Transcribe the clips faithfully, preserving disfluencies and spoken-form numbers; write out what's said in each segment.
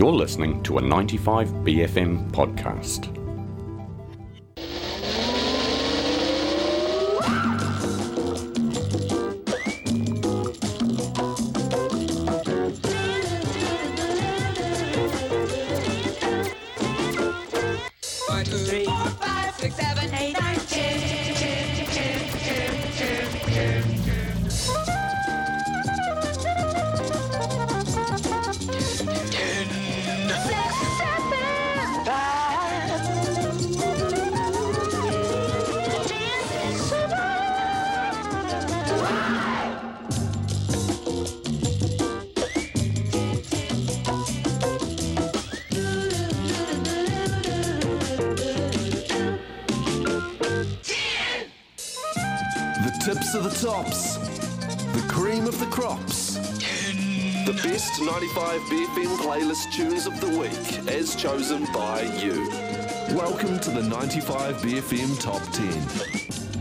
You're listening to a ninety-five B F M podcast. One, two, three, four, five, six, seven, eight, nine, ten, ten, ten, ten, ten, ten, Tips of the tops, the cream of the crops, the best ninety-five B F M playlist tunes of the week as chosen by you. Welcome to the ninety-five B F M Top ten.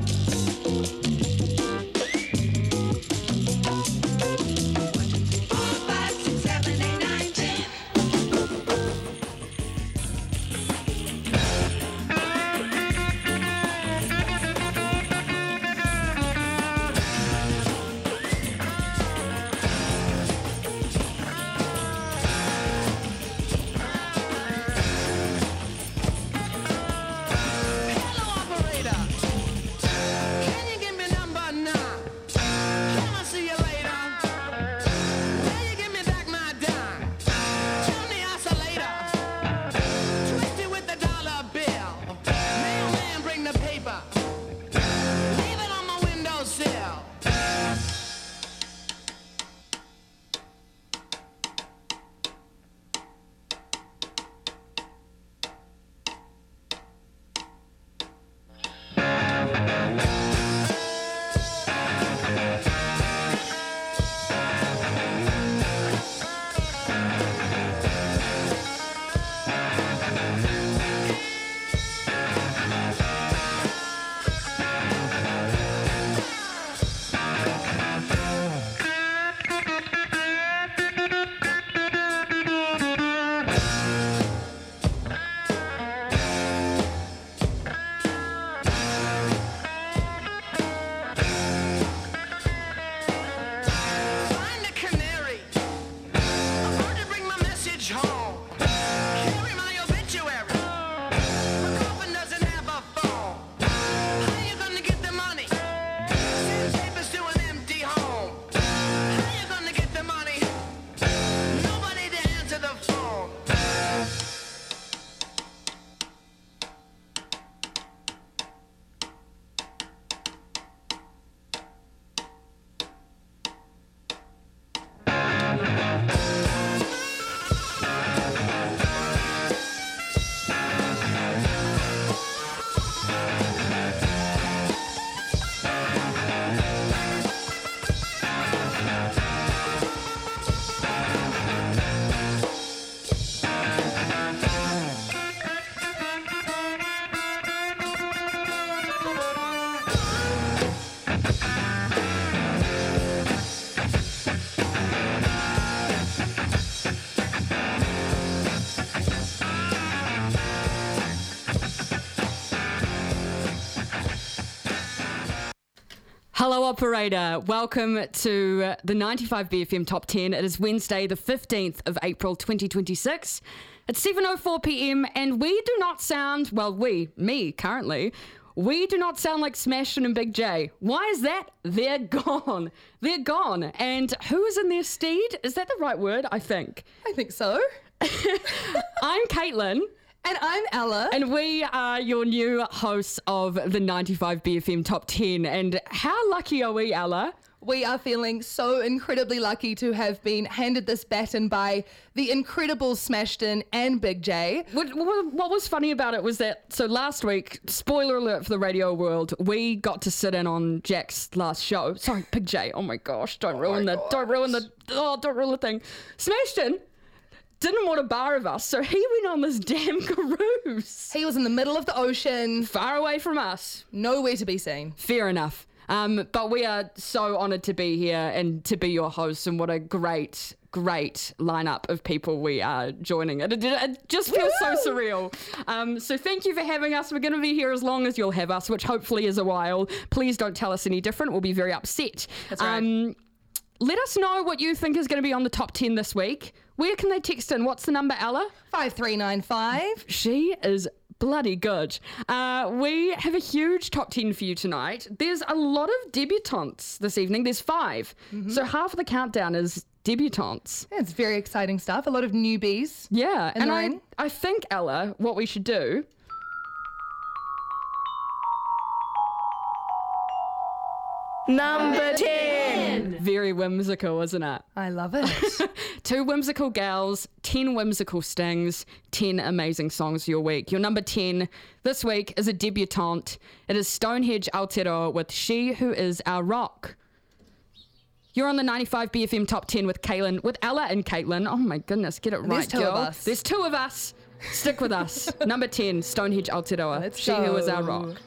Hello, operator. Welcome to the ninety-five B F M Top ten. It is Wednesday, the fifteenth of April, twenty twenty-six. It's seven oh four p.m. and we do not sound, well, we, me, currently, we do not sound like Smashtin' and Big J. Why is that? They're gone. They're gone. And who is in their steed? Is that the right word? I think. I think so. I'm Caitlin. And I'm Ella. And we are your new hosts of the ninety-five B F M Top ten. And how lucky are we, Ella? We are feeling so incredibly lucky to have been handed this baton by the incredible Smashtin' and Big J. What, what, what was funny about it was that, so last week, spoiler alert for the radio world, we got to sit in on Jack's last show. Sorry, Big J. Oh my gosh, don't oh ruin the, gosh. don't ruin the, oh, don't ruin the thing. Smashtin' didn't want a bar of us, so he went on this damn cruise. He was in the middle of the ocean. Far away from us. Nowhere to be seen. Fair enough. Um, but we are so honoured to be here and to be your hosts, and what a great great lineup of people we are joining. It, it, it just feels Woo! so surreal. Um, so thank you for having us. We're going to be here as long as you'll have us, which hopefully is a while. Please don't tell us any different. We'll be very upset. That's right. Um, let us know what you think is going to be on the top ten this week. Where can they text in? What's the number, Ella? five three nine five. She is bloody good. Uh, we have a huge top ten for you tonight. There's a lot of debutantes this evening. There's five. Mm-hmm. So half of the countdown is debutantes. Yeah, it's very exciting stuff. A lot of newbies. Yeah. in And the I, ring. I think, Ella, what we should do... Number ten. Very whimsical, isn't it? I love it. Two whimsical gals, ten whimsical stings, ten amazing songs for your week. Your number ten this week is a debutante. It is Stonehenge Aotearoa with She Who Is Our Rock. You're on the ninety-five B F M Top ten with Caitlin, with Ella and Caitlin. Oh my goodness, get it right, There's two girl. of us. There's two of us. Stick with us. Number ten, Stonehenge Aotearoa. Let's She Who Is Our go. Rock.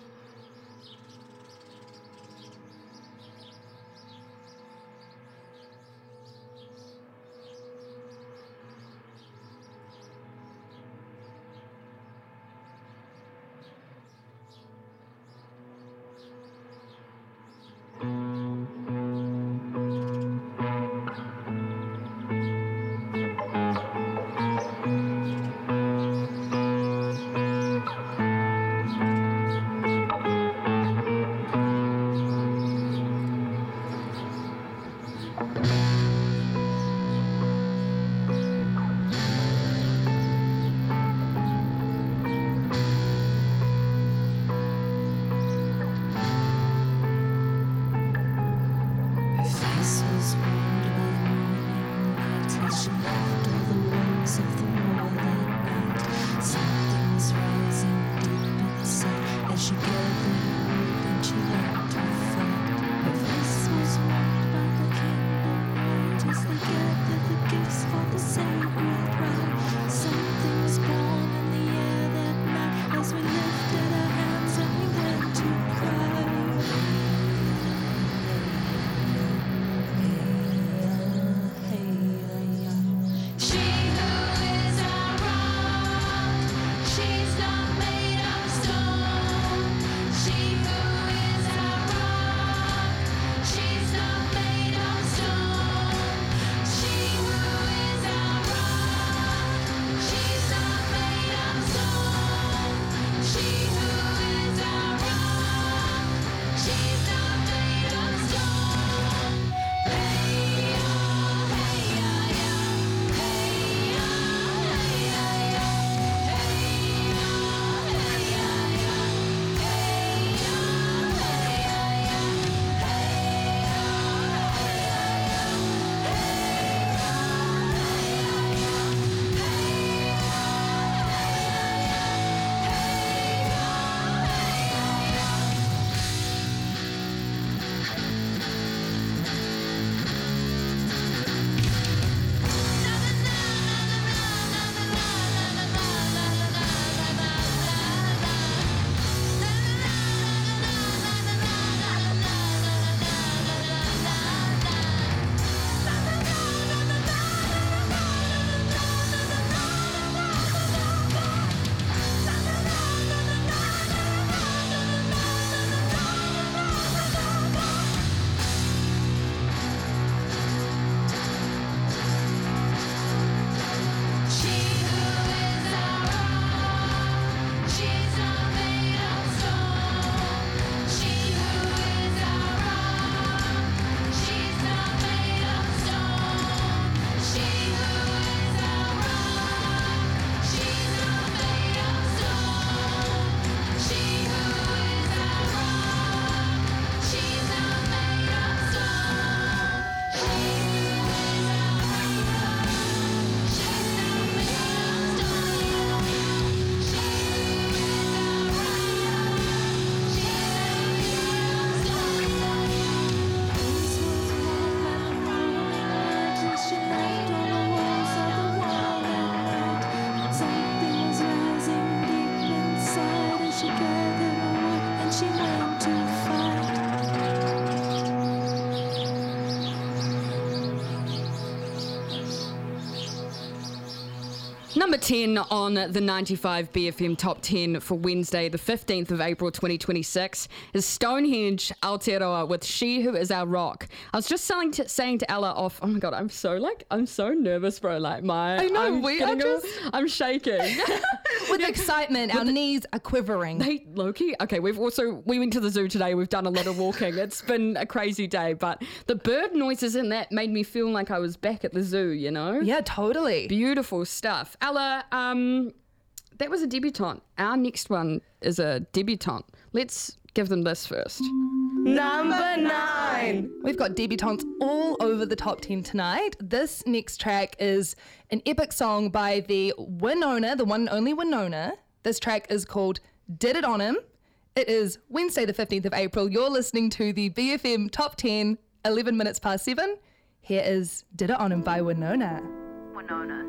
Number ten on the ninety-five B F M Top ten for Wednesday, the fifteenth of April twenty twenty-six, is Stonehenge Aotearoa with She Who Is Our Rock. I was just saying to, saying to Ella off, oh my God, I'm so like, I'm so nervous, bro. Like my, I know, I'm we are getting a- just- I'm shaking. With excitement, our knees are quivering. Hey, Loki. Okay, we've also, we went to the zoo today. We've done a lot of walking. It's been a crazy day, but the bird noises in that made me feel like I was back at the zoo, you know? Yeah, totally. Beautiful stuff. Ella, um, that was a debutante. Our next one is a debutante. Let's give them this first. Number nine. We've got debutantes all over the top ten tonight. This next track is an epic song by the Winona, the one and only Winona. This track is called Did It On Him. It is Wednesday the fifteenth of April. You're listening to the B F M Top ten, eleven minutes past seven. Here is Did It On Him by Winona. Winona.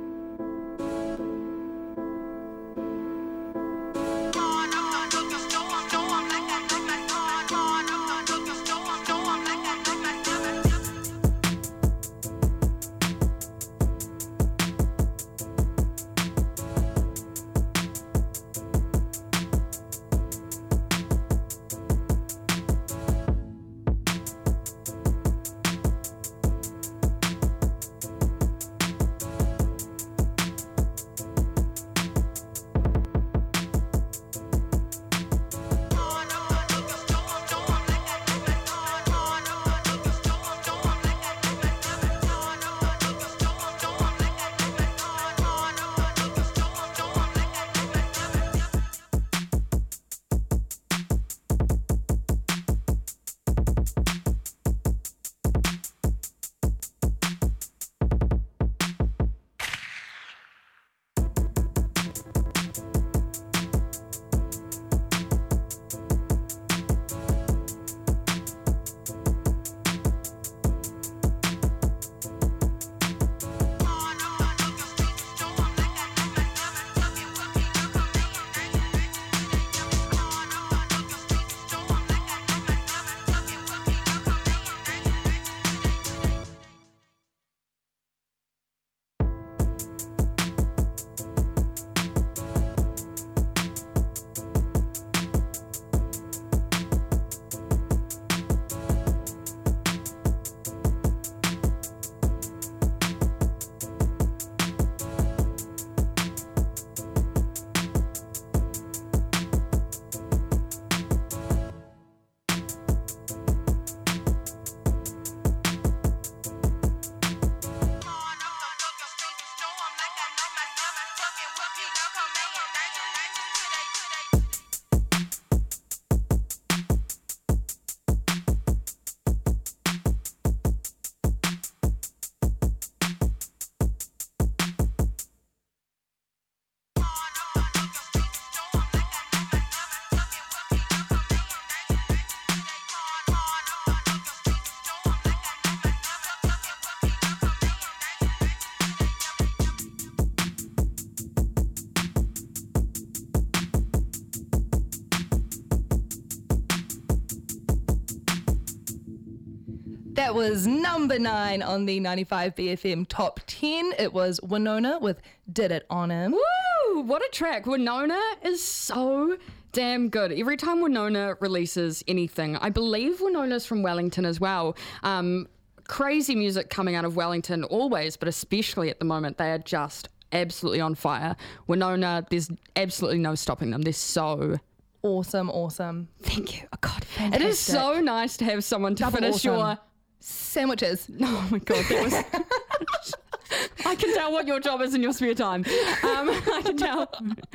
That was number nine on the ninety-five B F M Top ten. It was Winona with Did It On Him. Woo! What a track. Winona is so damn good. Every time Winona releases anything, I believe Winona's from Wellington as well. Um, crazy music coming out of Wellington always, but especially at the moment, they are just absolutely on fire. Winona, there's absolutely no stopping them. They're so... Awesome, awesome. Thank you. Oh, God. Fantastic. It is so nice to have someone to Double finish awesome. your... Sandwiches. Oh my God, that was... I can tell what your job is in your spare time. Um, I can tell.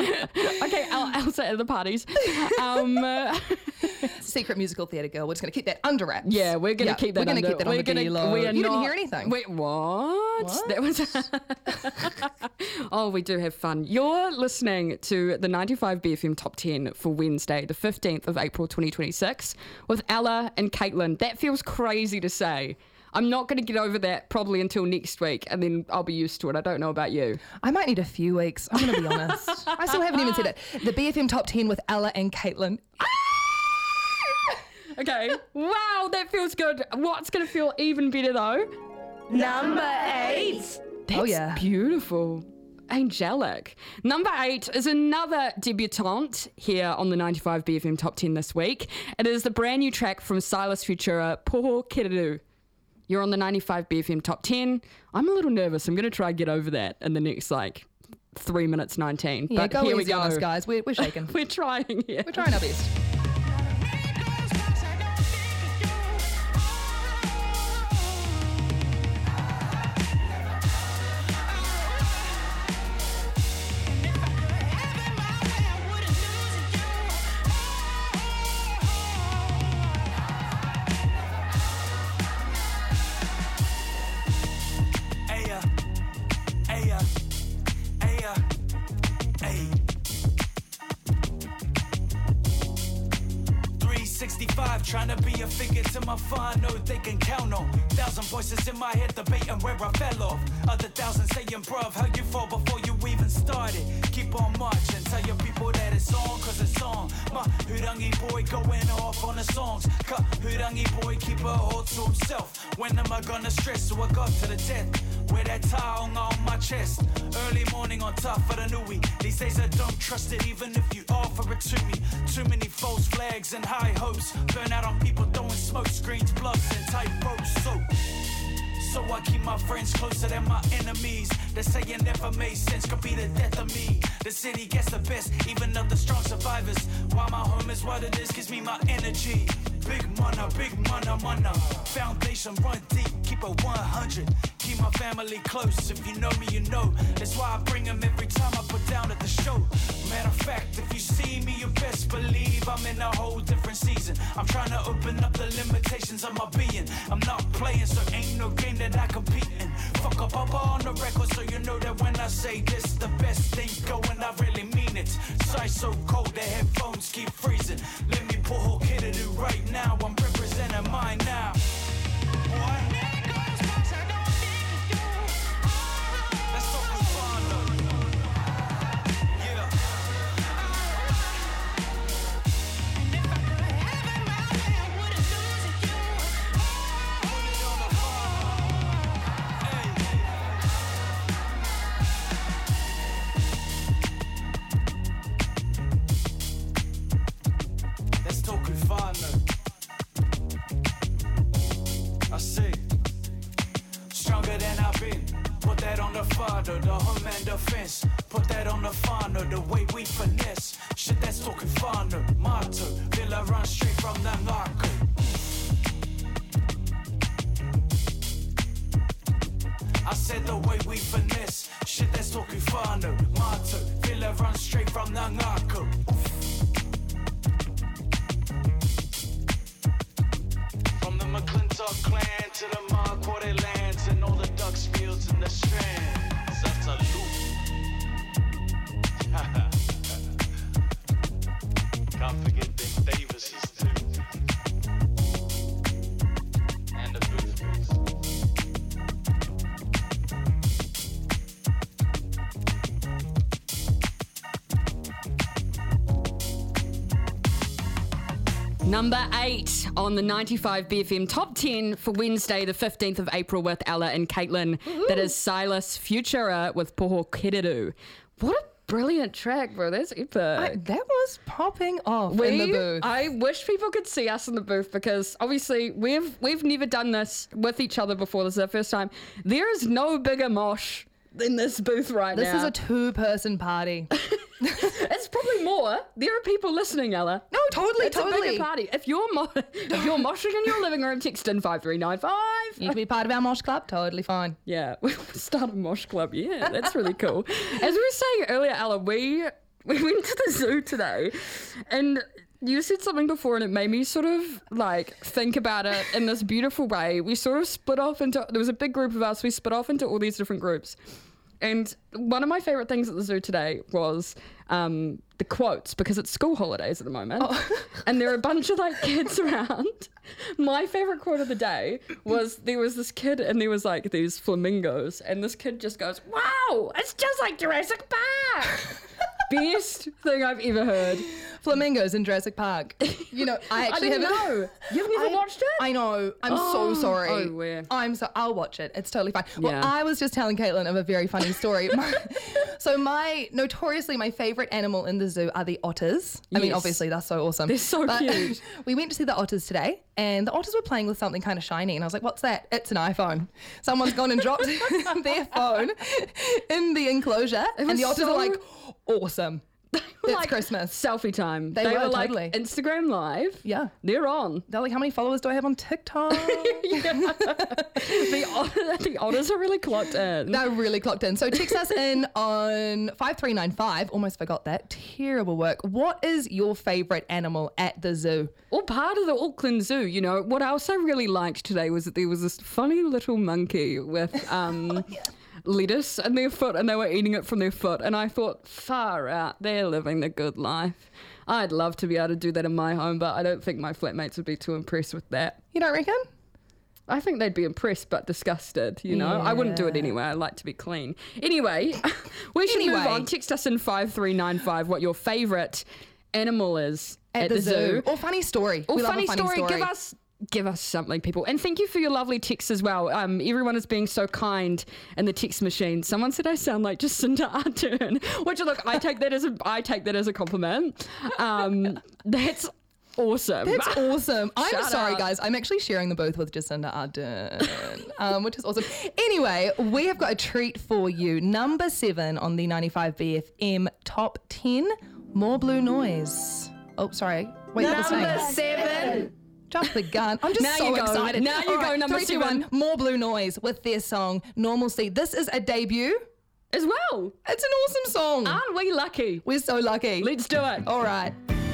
Okay, El- Elsa at the parties. Um, uh, Secret musical theatre girl. We're just going to keep that under wraps. yeah, we're going to Yeah, keep that We're going under. to keep that on we're the gonna, D-low. we are You not, didn't hear anything. Wait, what? What? That was. Oh, we do have fun. You're listening to the ninety-five B F M Top ten for Wednesday, the fifteenth of April, twenty twenty-six, with Ella and Caitlin. That feels crazy to say. I'm not going to get over that probably until next week, and then I'll be used to it. I don't know about you. I might need a few weeks. I'm going to be honest. I still haven't even said it. The B F M Top ten with Ella and Caitlin. Okay. Wow, that feels good. What's going to feel even better, though? Number eight. That's Oh, yeah. beautiful. Angelic. Number eight is another debutante here on the ninety-five B F M Top ten this week. It is the brand new track from Silas Futura, Poho Kereru. You're on the ninety-five B F M Top ten. I'm a little nervous. I'm going to try and get over that in the next, like, three minutes nineteen. Yeah, but go here we easy go. on us, guys. We're, we're shaking. We're trying here. We're trying our best. sixty-five, trying to be a figure to my fun, know they can count on. Thousand voices in my head debating where I fell off. Other thousand saying, bruv, how you fall before you even started. Keep on marching, tell your people that it's on, cause it's on. My Hurangi boy going off on the songs. Cut Hurangi boy, keep a hold to himself. When am I gonna stress? So I got to the death. Wear that towel on my chest. Early morning on top of the newie. These days I don't trust it even if you offer it to me. Too many false flags and high hopes. Burn out on people throwing smoke screens, bluffs and tight ropes. So, so I keep my friends closer than my enemies. They say it never made sense, could be the death of me. The city gets the best, even of the strong survivors. Why my home is what it is, gives me my energy. Big mana, big mana, mana. Foundation run deep, keep it one hundred. Keep my family close, if you know me, you know. That's why I bring them every time I put down at the show. Matter of fact, if you see me, you best believe I'm in a whole different season. I'm trying to open up the limitations of my being. I'm not playing, so ain't no game that I compete in. Fuck up, up on the record, so you know that when I say this, the best thing going, I really mean it. Side so cold, the headphones keep freezing. Let me pull whole kid to do right now. I'm representing mine now. Boy. The home and defense, put that on the final, the way we finesse. Shit, that's talking final. Motto, Villa run straight from the narco. I said the way we finesse. Shit, that's talking final. Motto, Villa run straight from the narco. From the McClintock clan to the Marquardt lands and all the ducks fields in the strand. Can't forget them Davises too. And the Boothbys. Number eight on the ninety-five B F M Top ten for Wednesday, the fifteenth of April with Ella and Caitlin. Woo-hoo. That is Silas Futura with Poho Kereru. What a brilliant track, bro. That's epic. I, that was popping off we, in the booth. I wish people could see us in the booth because obviously we've we've never done this with each other before. This is our first time. There is no bigger mosh in this booth right this now. This is a two-person party. It's probably more. There are people listening, Ella. No, totally, it's totally. a bigger party. If you're mo- if you're moshing in your living room, text in five three nine five. You can be part of our mosh club. Totally fine. Yeah, we'll start a mosh club. Yeah, that's really cool. As we were saying earlier, Ella, we we went to the zoo today, and you said something before, and it made me sort of like think about it in this beautiful way. We sort of split off into there was a big group of us. We split off into all these different groups. And one of my favourite things at the zoo today was um, the quotes, because it's school holidays at the moment. Oh. And there are a bunch of like kids around. My favourite quote of the day was there was this kid and there was like these flamingos. And this kid just goes, "Wow, it's just like Jurassic Park." Best thing I've ever heard. flamingos in Jurassic Park. You know, I actually I didn't haven't. know. You've never I, watched it? I know. I'm so sorry. oh, where? I'm so. I'll watch it. It's totally fine. Well, Yeah. I was just telling Caitlin of a very funny story. My, so my notoriously my favorite animal in the zoo are the otters. I mean, Yes. obviously they're so awesome. They're so But cute. we went to see the otters today, and the otters were playing with something kind of shiny, and I was like, "What's that?" It's an iPhone. Someone's gone and dropped their phone in the enclosure, and was the otters so- are like, "Awesome." It's Like, Christmas. Selfie time. They were, like totally. Instagram Live. Yeah. They're on. They're like, "How many followers do I have on TikTok?" the, ot- the otters are really clocked in. They're really clocked in. So text us in on five three nine five. Almost forgot that. Terrible work. What is your favourite animal at the zoo? Or part of the Auckland Zoo, you know. What else I really liked today was that there was this funny little monkey with um, lettuce in their foot, and they were eating it from their foot. And I thought, far out, they're living the good life. I'd love to be able to do that in my home, but I don't think my flatmates would be too impressed with that. You don't reckon? I think they'd be impressed but disgusted, you know. I wouldn't do it Yeah. anyway. I like to be clean. Anyway, we should move Anyway. on. Text us in five three nine five what your favourite animal is at, At, the, zoo. Or funny story. Or we funny, love a funny story. Give us give us something, people. And thank you for your lovely texts as well. Um, everyone is being so kind in the text machine. Someone said I sound like Jacinda Ardern, which look, I take that as a I take that as a compliment. Um, that's awesome. That's awesome. I'm Shout sorry, out. guys. I'm actually sharing the booth with Jacinda Ardern, um, which is awesome. Anyway, we have got a treat for you. Number seven on the ninety-five B F M Top ten. More Blue Noise. Oh, sorry. Wait, what was Number saying? seven. Jump the gun. I'm just Now so you go. excited. Now you All go, number three, two, seven. one. More Blue Noise with their song Normalcy. This is a debut. As well. It's an awesome song. Aren't we lucky? We're so lucky. Let's do it. All right.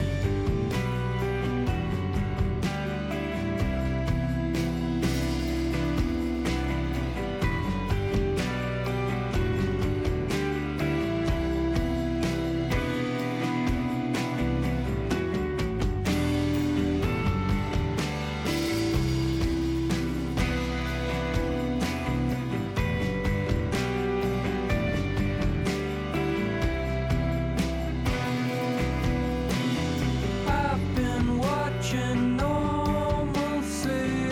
I've been watching normalcy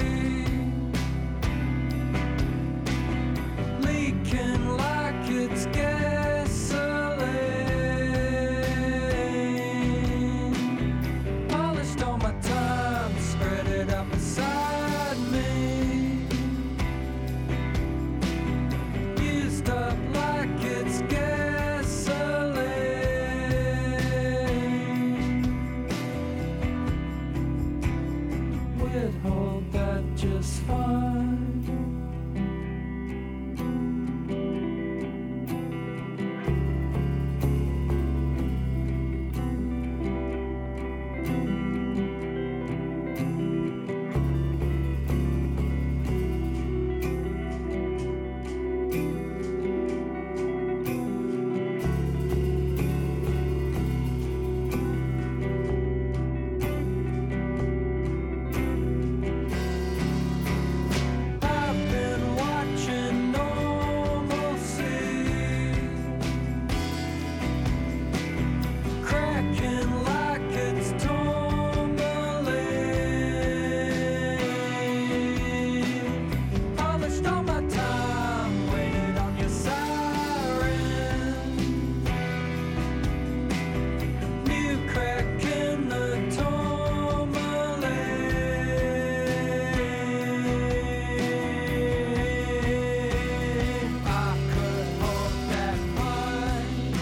leaking like it's gasoline. Polished all my time, spread it out beside me. Used up like it's gasoline. We'd hold that just fine. I've been watching normalcy cracking like it's tourmaline. Polished all my time, waited on your siren. New crack in the tourmaline. I could hold that line.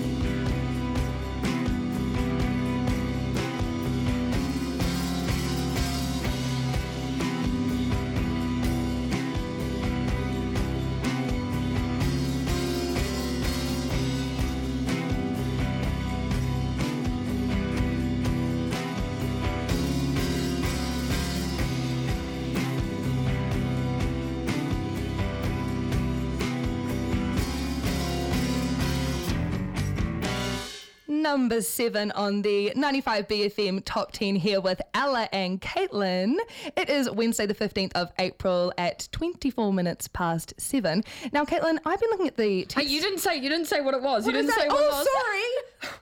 Number seven on the ninety-five B F M Top ten here with Ella and Caitlin. It is Wednesday the fifteenth of April at twenty-four minutes past seven. Now, Caitlin, I've been looking at the Hey, text. you didn't say you didn't say what it was. What you is didn't that? say what Oh, it was. sorry.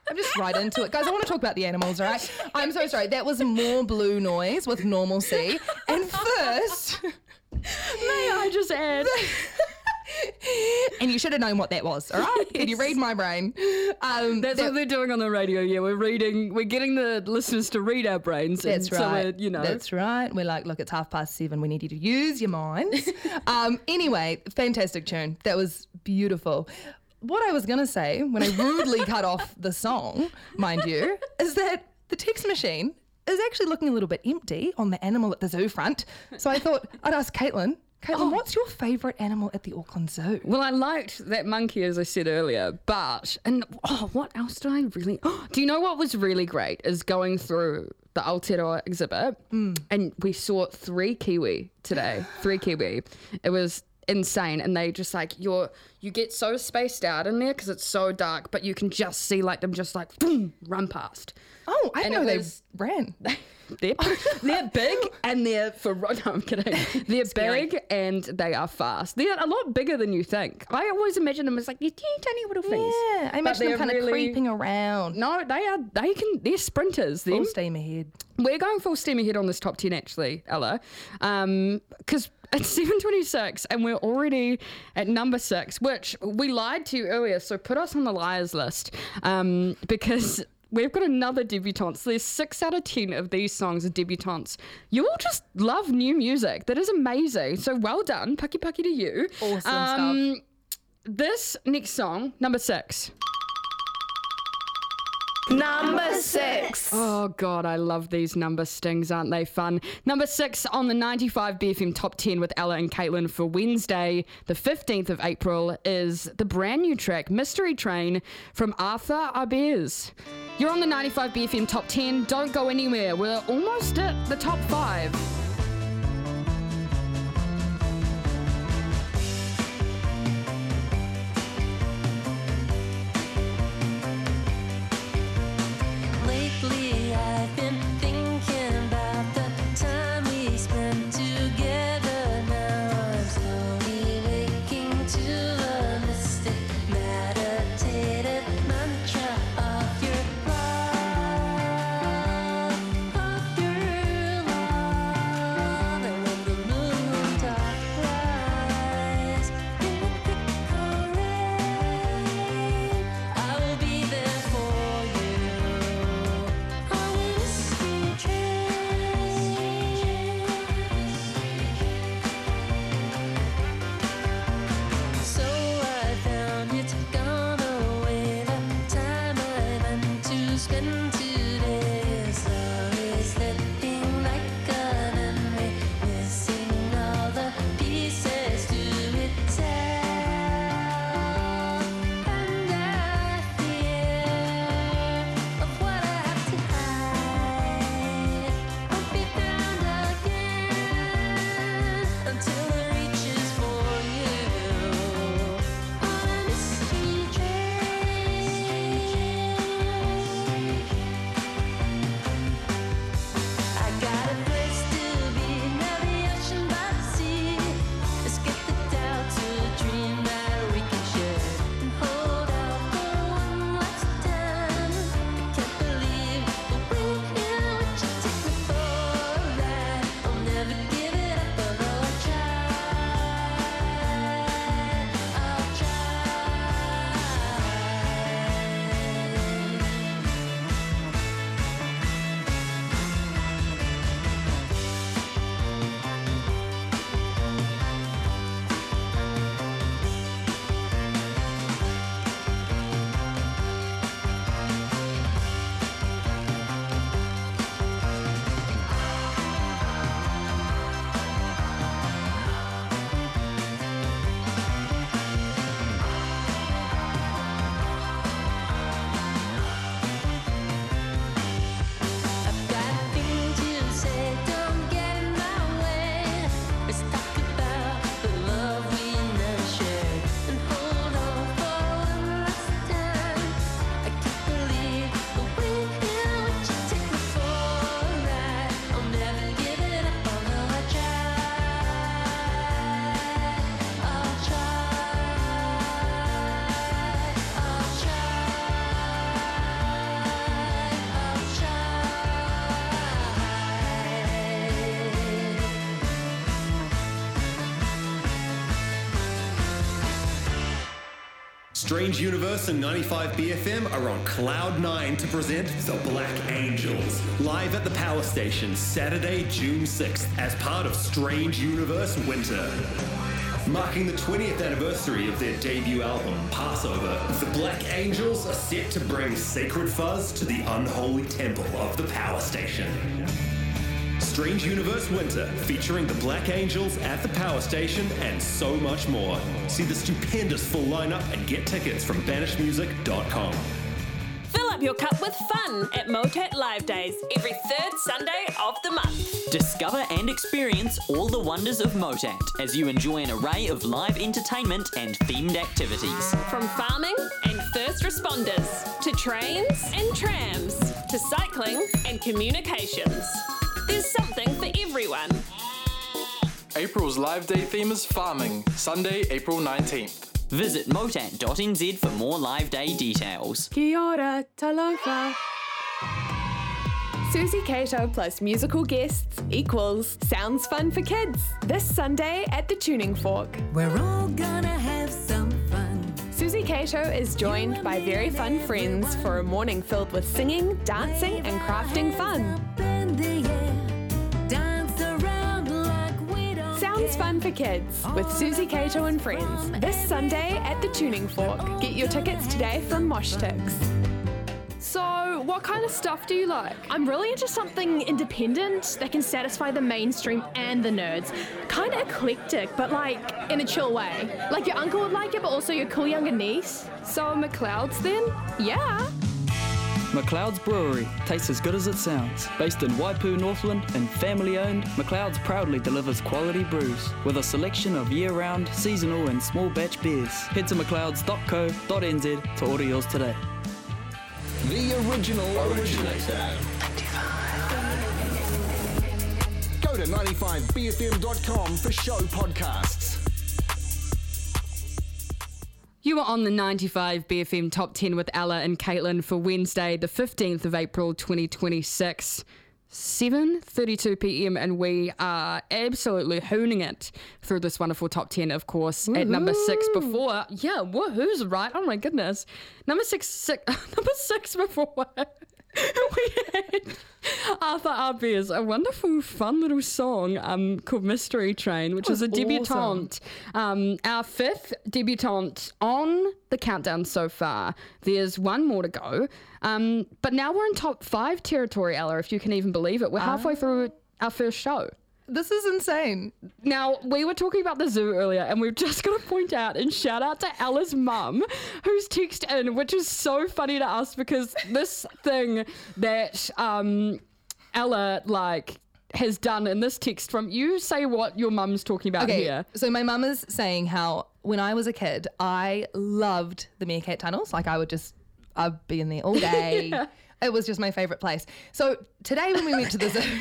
I'm just right into it. Guys, I want to talk about the animals, all right? I'm so sorry. That was more blue noise with normalcy. And first... May I just add... And you should have known what that was, all right? Can you read my brain? Um, That's that- what they're doing on the radio. Yeah, we're reading, we're getting the listeners to read our brains. and That's so right. we're, you know. That's right. We're like, look, it's half past seven. We need you to use your minds. um, anyway, fantastic tune. That was beautiful. What I was going to say when I rudely cut off the song, mind you, is that the text machine is actually looking a little bit empty on the animal at the zoo front. So I thought I'd ask Caitlin. Caitlin, Oh. what's your favourite animal at the Auckland Zoo? Well, I liked that monkey, as I said earlier, but, and oh, what else did I really, oh, do you know what was really great is going through the Aotearoa exhibit and we saw three kiwi today, three kiwi. It was insane. And they just like, you're, you get so spaced out in there because it's so dark, but you can just see like them just like boom, run past. Oh, I And know it they was- ran. They're, they're big and they're for no, I'm kidding. They're Scary. big and they are fast. They're a lot bigger than you think. I always imagine them as like these teeny tiny little things. Yeah, I But imagine them they're kind of really- creeping around. No, they are. They can. They're sprinters. Them. Full steam ahead. We're going full steam ahead on this top ten, actually, Ella, because it's seven twenty-six and we're already at number six, which we lied to you earlier. So put us on the liars list um, because. We've got another debutante. So there's six out of ten of these songs are debutantes. You all just love new music. That is amazing. So well done. Paki paki to you. Awesome stuff. This next song, number six. Number six. Oh, God, I love these number stings. Aren't they fun? Number six on the ninety-five B F M Top ten with Ella and Caitlin for Wednesday, the fifteenth of April, is the brand new track, Mystery Train, from Arthur Arbez. You're on the ninety-five B F M Top ten. Don't go anywhere. We're almost at the top five. Lately I've been thinking about the time we spent together. Now I'm slowly waking to the mystic, meditative mantra of your love, of your love. And when the moon dark rise in the fickle rain, I will be there for you. I will mystery train. So I found it, gone away. The time I meant to spend today is always slipping like a memory, missing all the pieces to itself. And I fear of what I have to hide won't be found again until it reaches for you on a mystery train. Strange Universe and ninety-five B F M are on Cloud nine to present The Black Angels, live at the Power Station Saturday, June sixth, as part of Strange Universe Winter. Marking the twentieth anniversary of their debut album, Passover, the Black Angels are set to bring sacred fuzz to the unholy temple of the Power Station. Strange Universe Winter, featuring the Black Angels at the Power Station and so much more. See the stupendous full lineup and get tickets from banish music dot com. Fill up your cup with fun at Motat Live Days every third Sunday of the month. Discover and experience all the wonders of Motat as you enjoy an array of live entertainment and themed activities. From farming and first responders to trains and trams to cycling and communications. There's something for everyone. April's Live Day theme is farming, Sunday, April nineteenth. Visit motat dot n z for more live day details. Kia ora, talofa. Susie Cato plus musical guests equals Sounds Fun for Kids. This Sunday at the Tuning Fork. We're all gonna have some fun. Susie Cato is joined by very fun friends for a morning filled with singing, dancing and crafting fun. Sounds Fun for Kids with Susie Cato and friends this Sunday at the Tuning Fork. Get your tickets today from Moshtix. So, what kind of stuff do you like? I'm really into something independent that can satisfy the mainstream and the nerds. Kind of eclectic, but like in a chill way. Like your uncle would like it, but also your cool younger niece. So, McLeod's then? Yeah. McLeod's Brewery tastes as good as it sounds. Based in Waipu, Northland, and family-owned, McLeod's proudly delivers quality brews with a selection of year-round, seasonal, and small-batch beers. Head to mcleods dot co dot n z to order yours today. The original originator. Go to ninety-five b f m dot com for show podcasts. You are on the ninety-five B F M Top ten with Ella and Caitlin for Wednesday, the fifteenth of April, twenty twenty-six, seven thirty-two p m, and we are absolutely hooning it through this wonderful Top ten, of course, Woohoo. at number six before. Yeah, woohoo's right. Oh my goodness. Number six, six number six before. We had Arthur Arbe's a wonderful, fun little song um, called Mystery Train, which is a debutante. Um, our fifth debutante on the countdown so far. There's one more to go. Um, but now we're in top five territory, Ella, if you can even believe it. We're halfway through our first show. This is insane. Now, we were talking about the zoo earlier, and we've just got to point out and shout out to Ella's mum, who's texted in, which is so funny to us because this thing that um, Ella, like, has done in this text from, you say what your mum's talking about okay, here. So my mum is saying how when I was a kid, I loved the Meerkat tunnels. Like, I would just, I'd be in there all day. Yeah. It was just my favourite place. So today when we went to the zoo...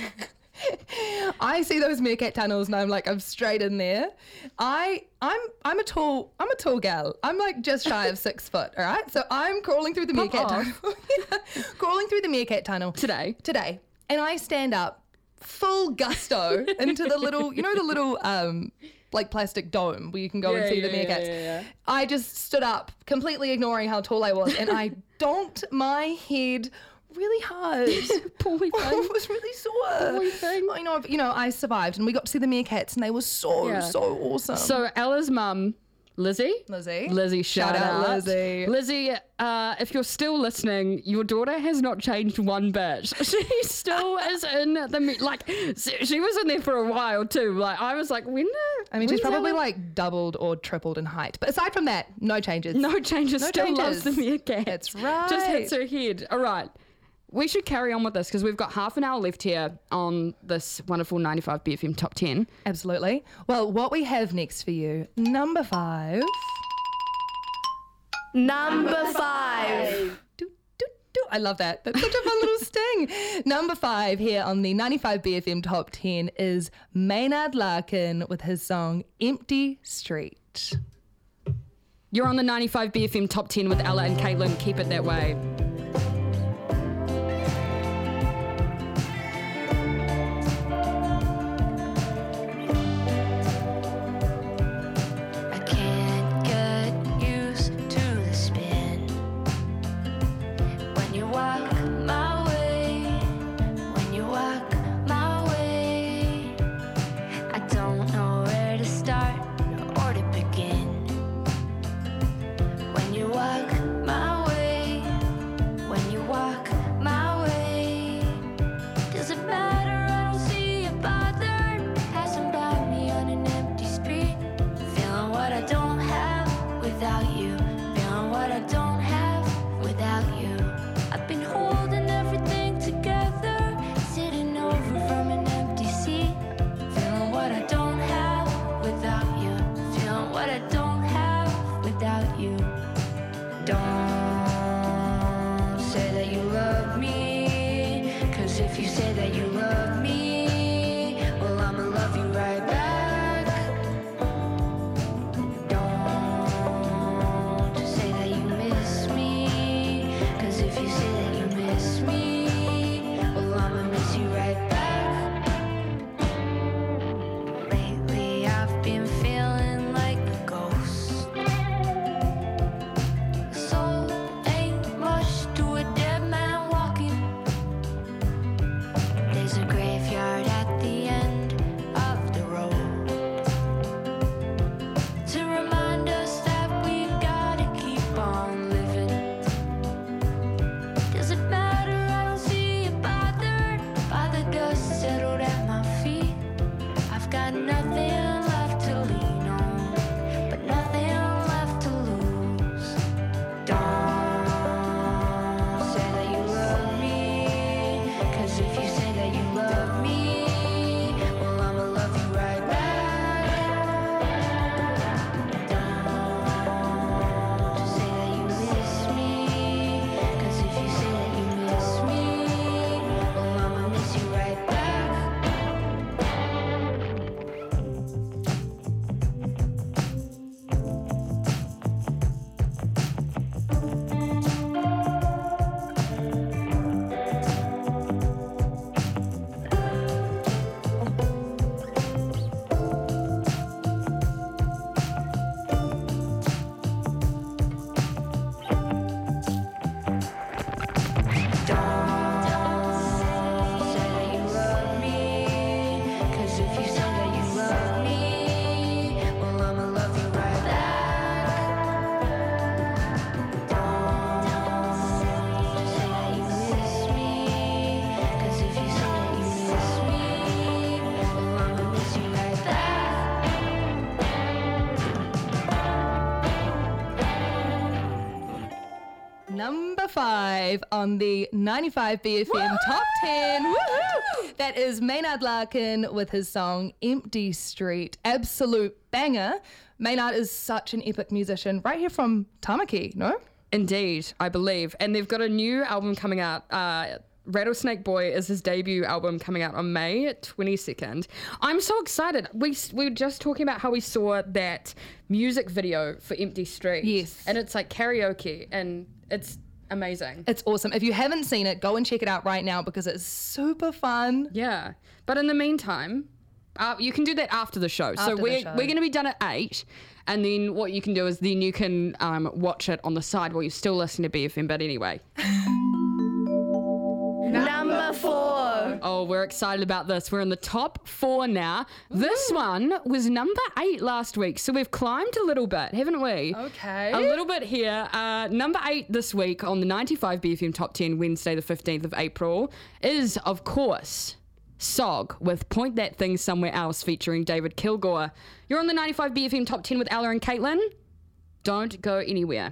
I see those Meerkat tunnels and I'm like, I'm straight in there. I I'm I'm a tall I'm a tall gal. I'm like just shy of six foot. All right, so I'm crawling through the Pop Meerkat off. tunnel. Yeah, crawling through the Meerkat tunnel today. Today, and I stand up full gusto into the little, you know, the little um like plastic dome where you can go Yeah, and see yeah, the meerkats. yeah, yeah, yeah. I just stood up, completely ignoring how tall I was, and I donked my head really hard. Poor thing. Oh, it was really sore. Poor thing. I know, but, you know, I survived, and we got to see the meerkats, and they were so, Yeah. so awesome. So Ella's mum, Lizzie. Lizzie. Lizzie, shout, Shout out out. Lizzie. Lizzie, uh, if you're still listening, your daughter has not changed one bit. She still is in the, me- like, she was in there for a while too. Like, I was like, when did, I mean, she's when's probably Ella- like doubled or tripled in height. But aside from that, no changes. No changes, No still changes. loves the meerkat. That's right. Just hits her head. All right. We should carry on with this because we've got half an hour left here on this wonderful ninety-five B F M Top ten. Absolutely. Well, what we have next for you, number five. Number five. Do, do, do. I love that. That's such a fun little sting. Number five here on the ninety-five B F M Top ten is Maynard Larkin with his song Empty Street. You're on the ninety-five B F M Top ten with Ella and Caitlin. Keep it that way. I can't get used to this Cause if you say that you love me, well, I'ma love you right back. Don't just say that you miss me. Cause if you say that you miss me, well, I'ma miss you right back. Lately I've been feeling like a ghost. Soul ain't much to a dead man walking. There's a graveyard at the end of the road to remind us that we've gotta keep on living. Does it matter? I don't see you bothered by the dust settled at my feet. I've got nothing left to lean on, but nothing left to lose. Don't say that you love me, cause if you say that you love me, well, I'ma love you right back. Don't just say that you miss me, cause if you say that you miss me, well, I'ma miss you right back. Say that you love me, cause if you say that you love me, well, I'ma love you right back. Don't say that you miss me, cause if you say that you miss me, well, I'ma miss you right back. Number five on the ninety-five B F M Top ten. Woohoo! That is Maynard Larkin with his song Empty Street. Absolute banger. Maynard is such an epic musician, right here from Tamaki, no? Indeed, I believe. And they've got a new album coming out. Uh, Rattlesnake Boy is his debut album coming out on May twenty-second. I'm so excited. We, we were just talking about how we saw that music video for Empty Street. Yes. And it's like karaoke and it's amazing. It's awesome. If you haven't seen it, go and check it out right now because it's super fun. Yeah. But in the meantime, uh, you can do that after the show. After so the we're, show. we're going to be done at eight. And then what you can do is then you can um, watch it on the side while you're still listening to B F M. But anyway. Number four. Oh, we're excited about this. We're in the top four now. This one was number eight last week, so we've climbed a little bit, haven't we? Okay. A little bit here. Uh, number eight this week on the ninety-five B F M Top ten, Wednesday the fifteenth of April, is, of course, S O G with Point That Thing Somewhere Else featuring David Kilgour. You're on the ninety-five B F M Top ten with Ella and Caitlin. Don't go anywhere.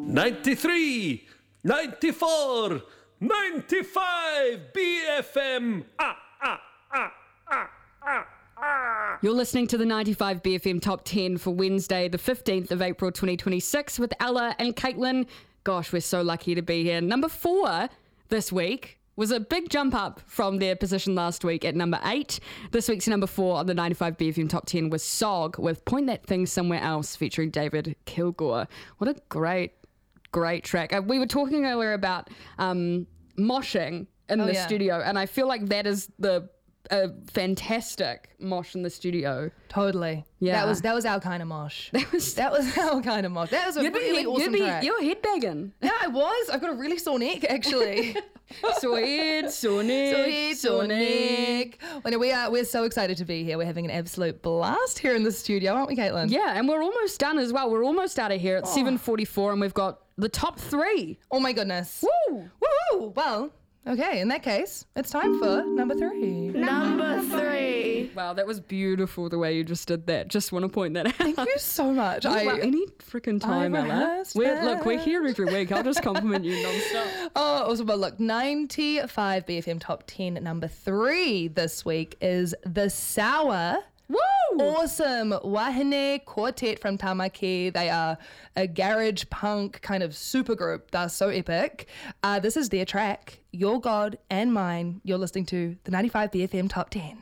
ninety-three, ninety-four, ninety-five B F M. Ah, ah, ah, ah, ah, ah. You're listening to the ninety-five B F M Top ten for Wednesday, the fifteenth of April twenty twenty-six with Ella and Caitlin. Gosh, we're so lucky to be here. Number four this week was a big jump up from their position last week at number eight. This week's number four on the ninety-five B F M Top ten was Sog with Point That Thing Somewhere Else featuring David Kilgour. What a great, great track. Uh, we were talking earlier about um, moshing in Oh, the yeah. studio, and I feel like that is the a fantastic mosh in the studio. Totally. Yeah. That was that was our kind of mosh. That was that was our kind of mosh. That was a You'd be- really you'd awesome be- track. you're headbanging. Yeah, I was. I've got a really sore neck actually. Sore head, sore neck, Sore head, sore sore neck. Well, no, we are we're so excited to be here. We're having an absolute blast here in the studio, aren't we, Caitlin? Yeah, and we're almost done as well. We're almost out of here. It's Oh. seven forty-four and we've got the top three. Oh my goodness. Woo! Woo! Well, okay, in that case, it's time for number three. Number three. Wow, that was beautiful the way you just did that. Just want to point that out. Thank you so much. Oh, I wow, any freaking time, I Ella. rehearsed We're, look, we're here every week. I'll just compliment you non-stop. Oh, awesome. Well, look, ninety-five B F M Top ten, number three this week is The Sour. Woo! Awesome Wahine Quartet from Tamaki. They are a garage punk kind of supergroup. They're so epic. Uh, this is their track, Your God and Mine. You're listening to the ninety-five B F M Top ten.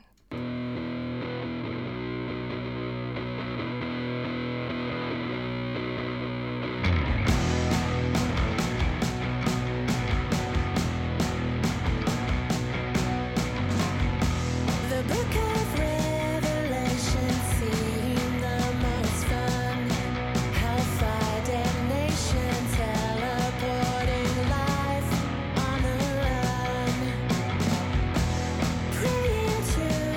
The book of Revelation seemed the most fun. Hellfire damnation, teleporting life on the run. Praying to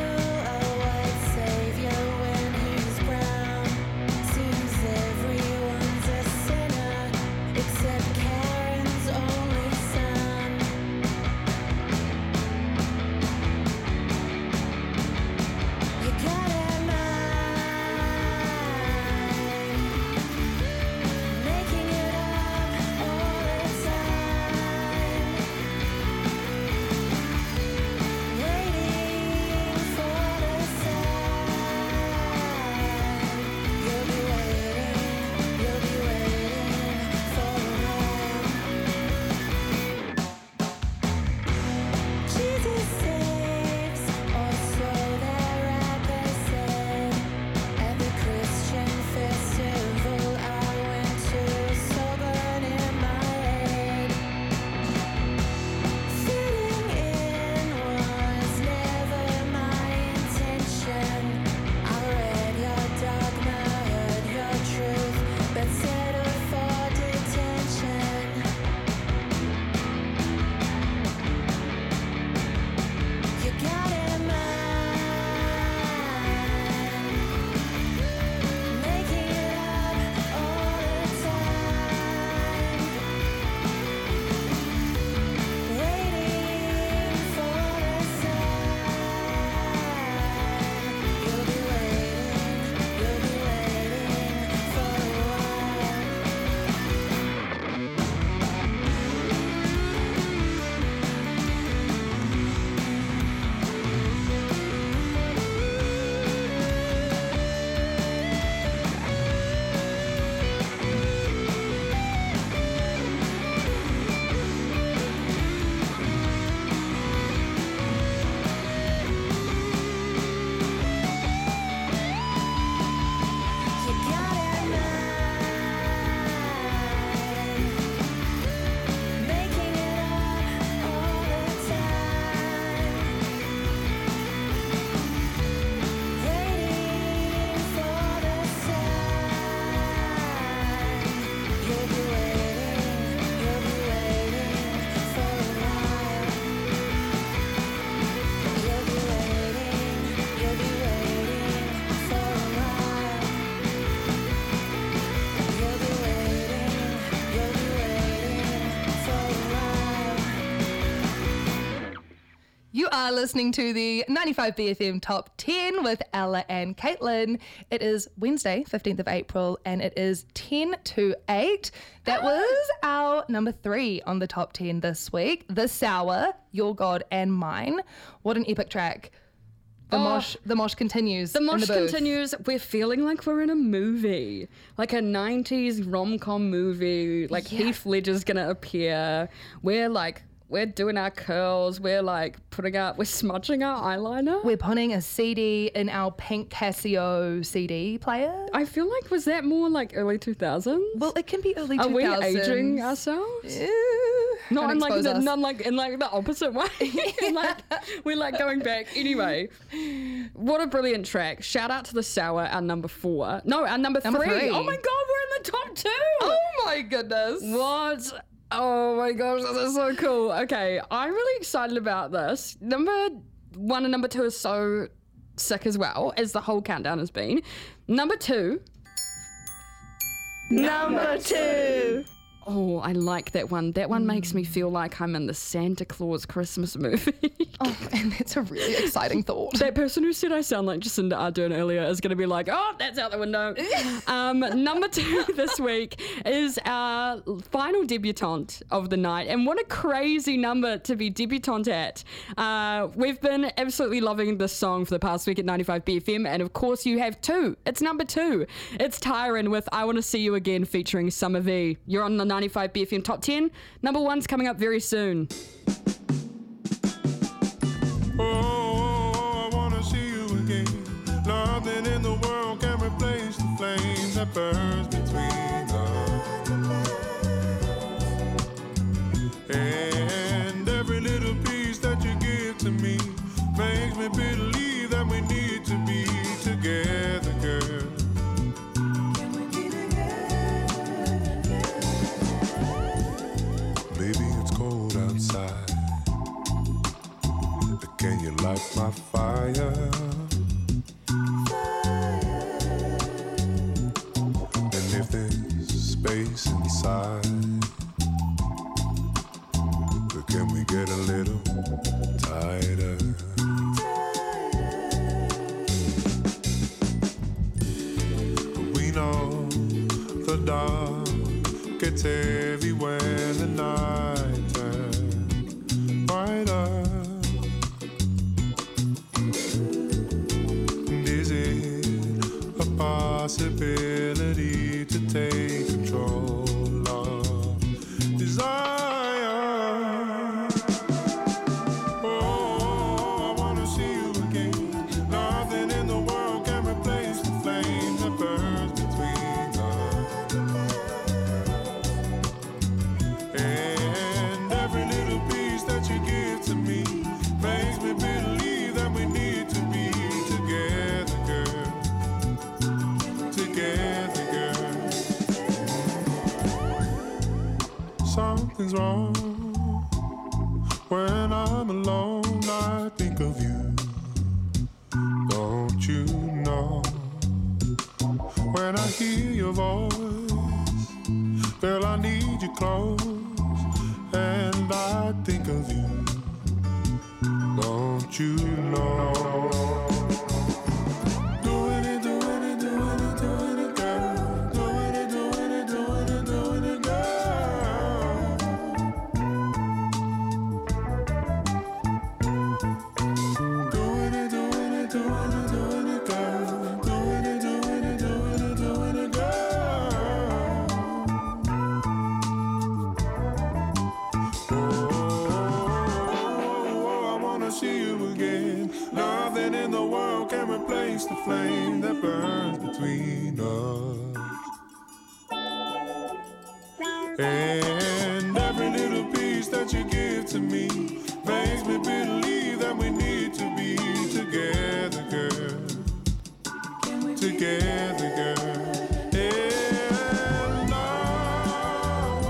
are listening to the ninety-five B F M Top ten with Ella and Caitlin. It is Wednesday, fifteenth of April, and it is ten to eight. That was our number three on the Top ten this week. The Sour, Your God and Mine. What an epic track. The Oh. mosh, the mosh continues. The in mosh the booth. continues. We're feeling like we're in a movie, like a nineties rom-com movie. Like Yeah. Heath Ledger's gonna appear. We're like, we're doing our curls. We're like putting out, we're smudging our eyeliner. We're putting a C D in our pink Casio C D player. I feel like, was that more like early two thousands? Well, it can be early Are two we thousands. aging ourselves? Yeah. Not Don't in like expose the, us. not like in like the opposite way. like we're like going back. Anyway, what a brilliant track! Shout out to the Sour, our number four. No, our number, Number three. three. Oh my god, we're in the top two. Oh my goodness. What? Oh my gosh, this is so cool. Okay, I'm really excited about this. Number one and number two is so sick as well, as the whole countdown has been. Number two. Number two. Oh, I like that one. That one makes me feel like I'm in the Santa Claus Christmas movie. Oh, and that's a really exciting thought. That person who said I sound like Jacinda Ardern earlier is going to be like, oh, that's out the window. um, number two this week is our final debutante of the night. And what a crazy number to be debutante at. Uh, we've been absolutely loving this song for the past week at ninety-five B F M. And of course, you have two. It's number two. It's Tyron with I Want to See You Again featuring Summer V. You're on the ninety-five B F M Top ten. Number one's coming up very soon. Oh, I wanna see you again. Nothing in the world can replace the flame that burns between us. And every little piece that you give to me makes me believe that we need to be together, girl. Baby, it's cold outside. Can you light my fire? And if there's space inside, can we get a little tighter? We know the dark gets heavy when the night turns brighter. Possibility to take control of desire. Oh, I wanna see you again. Nothing in the world can replace the flame that burns between us. And every little piece that you give to me makes me believe that we need to be together, girl. Together, girl. Something's wrong. When I'm alone, I think of you. Don't you know? When I hear your voice, girl, I need you close. And I think of you. Don't you know? The flame that burns between us. And every little piece that you give to me makes me believe that we need to be together, girl. Together, girl. And I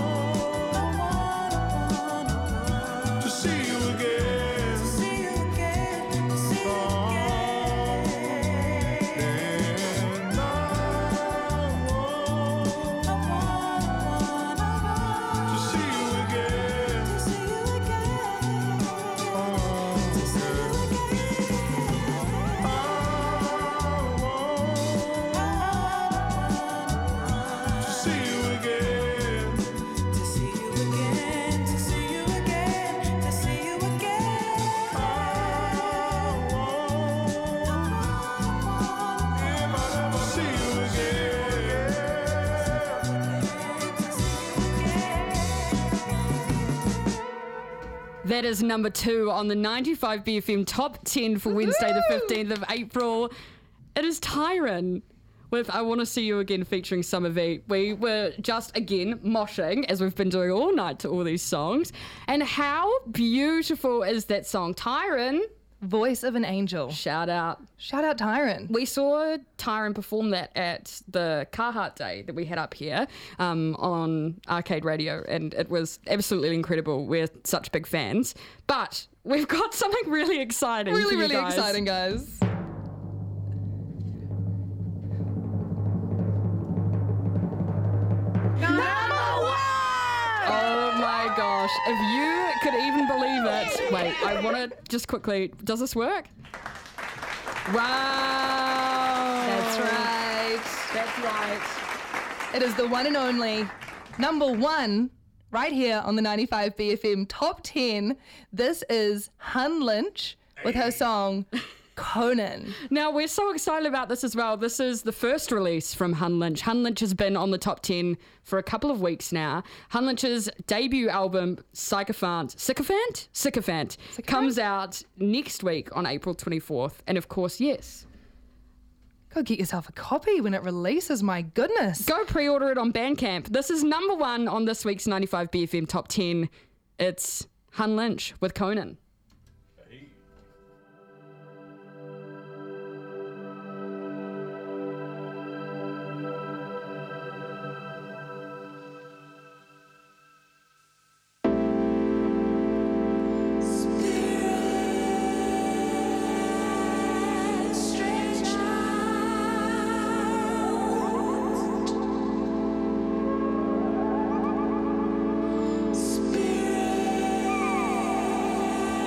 want to see you again. To see you again. To see you again. To see you again. That is number two on the ninety-five B F M Top ten for Wednesday, the fifteenth of April. It is Tyron with I Want to See You Again featuring Summer V. We were just, again, moshing, as we've been doing all night to all these songs. And how beautiful is that song? Tyron. Voice of an Angel. Shout out. Shout out Tyron. We saw Tyron perform that at the Carhartt Day that we had up here um, on Arcade Radio, and it was absolutely incredible. We're such big fans. But we've got something really exciting Really, for you really guys. exciting, guys. Oh my gosh, if you could even believe it. Wait, I want to just quickly, does this work? Wow. That's right. That's right. It is the one and only number one right here on the ninety-five B F M Top ten. This is Hun Lynch with her song Conan. Now, we're so excited about this as well. This is the first release from Hun Lynch. Hun Lynch has been on the top ten for a couple of weeks now. Hun Lynch's debut album, Sycophant, Sycophant? Sycophant, Sycophant, comes out next week on April twenty-fourth. And of course, yes, go get yourself a copy when it releases, my goodness. Go pre-order it on Bandcamp. This is number one on this week's ninety-five B F M Top ten. It's Hun Lynch with Conan. Spirit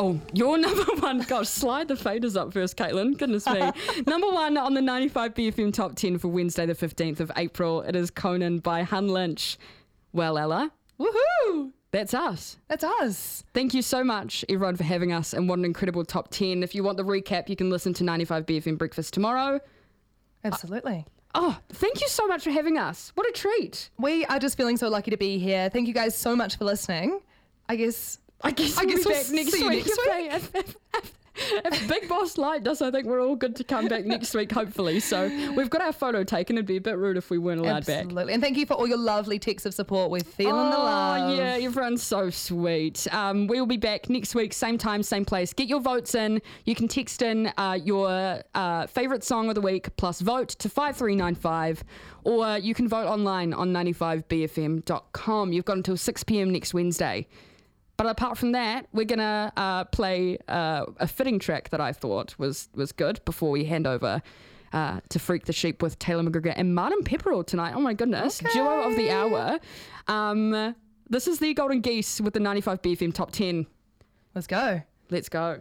Wow, your number one. Gosh, slide the faders up first, Caitlin. Goodness me. Number one on the ninety-five B F M Top ten for Wednesday, the fifteenth of April. It is Conan by Hun Lynch. Well, Ella. Woohoo! That's us. That's us. Thank you so much, everyone, for having us, and what an incredible top ten. If you want the recap, you can listen to ninety-five B F M Breakfast tomorrow. Absolutely. Uh, oh, thank you so much for having us. What a treat. We are just feeling so lucky to be here. Thank you guys so much for listening. I guess... I guess I we'll guess be we'll back next see you week. next week. If, if, if, if Big Boss liked us, I think we're all good to come back next week, hopefully. So we've got our photo taken. It'd be a bit rude if we weren't allowed Absolutely. back. Absolutely. And thank you for all your lovely texts of support. We're feeling oh, the love. yeah, everyone's so sweet. Um, we will be back next week, same time, same place. Get your votes in. You can text in uh, your uh, favourite song of the week plus vote to five three nine five, or you can vote online on ninety-five B F M dot com. You've got until six p.m. next Wednesday. But apart from that, we're going to uh, play uh, a fitting track that I thought was, was good before we hand over uh, to Freak the Sheep with Taylor McGregor and Martin Pepperell tonight. Oh my goodness. Okay. Duo of the hour. Um, this is the Golden Geese with the ninety-five B F M Top ten. Let's go. Let's go.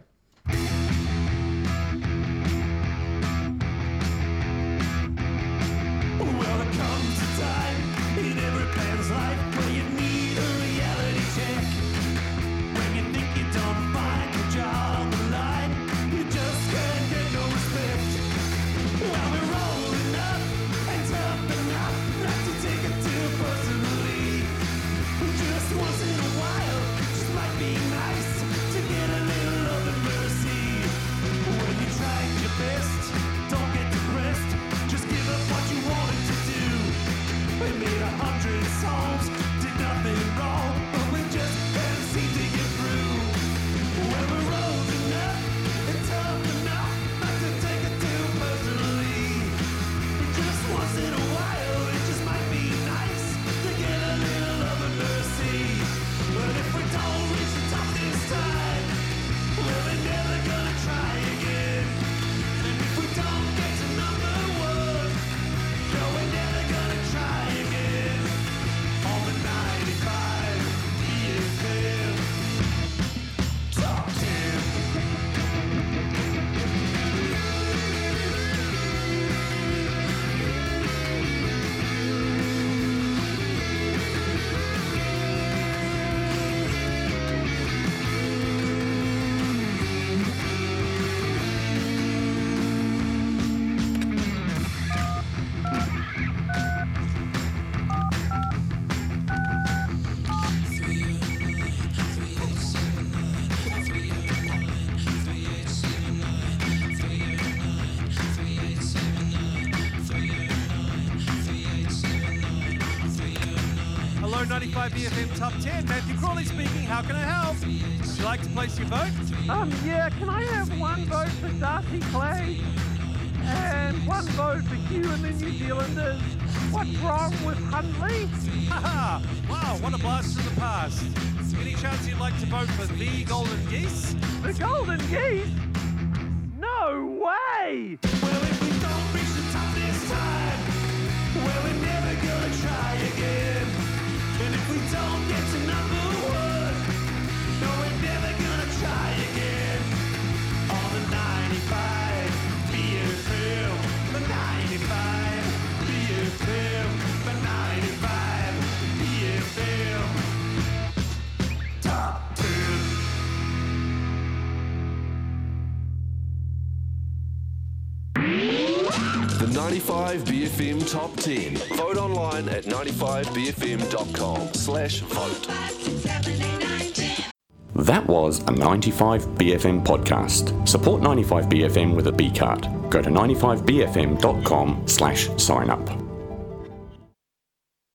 Well, there comes a time in every man's life where you need a reality check. When you think you don't find your job on the line, you just can't get no respect. Well, we're old enough and tough enough not to take it too personally. Just once in a while, it just might be nice to get a little love and mercy. When you tried your best, don't get depressed. Just give up what you wanted to do. We made a hundred songs, did nothing wrong, but we just can't seem to get through. When we're old enough and tough enough not to take it too personally. Just once in a while, it just might be nice to get a little love and mercy. But if we don't reach the top this time, well, we're never gonna try again. And if we don't get to number one, no, we're never gonna try again. On the ninety-five B F M Top ten. Hello, ninety-five B F M Top ten. Matthew Crawley speaking. How can I help? Would you like to place your vote? Um, yeah, can I have one vote for Darcy Clay and one vote for Hugh and the New Zealanders? What's wrong with Huntley? Haha! Wow, what a blast from the past. Any chance you'd like to vote for the Golden Geese? The Golden Geese? No way! Well, if we don't reach the top this time, well, we're never gonna try again. And if we don't get to number one, no, we're never gonna try again. On the ninety-five B F M, the ninety-five B F M, the ninety-five B F M Top ten. The ninety-five B F M Top ten. Vote online at ninety-five B F M dot com slash vote. That was a ninety-five B F M podcast. Support ninety-five B F M with a B card. Go to ninety-five B F M dot com slash sign up.